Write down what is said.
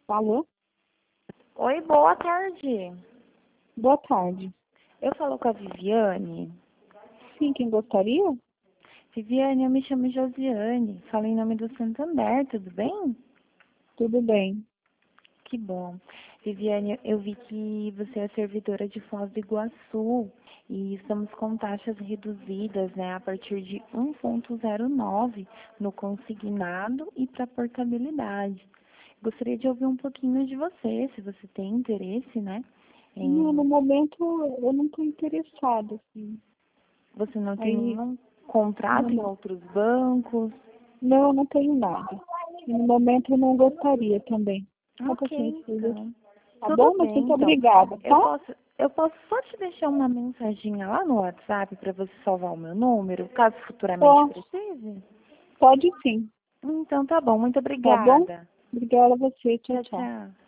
Alô? Oi, boa tarde. Boa tarde. Eu falo com a Viviane. Sim, quem gostaria? Viviane, eu me chamo Josiane. Falo em nome do Santander, tudo bem? Tudo bem. Que bom. Viviane, eu vi que você é servidora de Foz do Iguaçu e estamos com taxas reduzidas, né, a partir de 1,09 no consignado e para portabilidade. Gostaria de ouvir um pouquinho de você, se você tem interesse, né, Não, no em... momento eu não estou interessada, assim. Você não tem Aí, nenhum contrato em não, outros bancos? não, eu não tenho nada. E no momento eu não gostaria também. Só um Ok, pouquinho, filha. então. Tá Tudo bom? Mas bem, muito então. obrigada, Eu tá? posso, eu posso só te deixar uma mensaginha lá no WhatsApp para você salvar o meu número, caso futuramente Pode, precise? pode sim. Então tá bom, muito Tá bom? obrigada. Obrigada a você. Tchau, Tchau, tchau. tchau.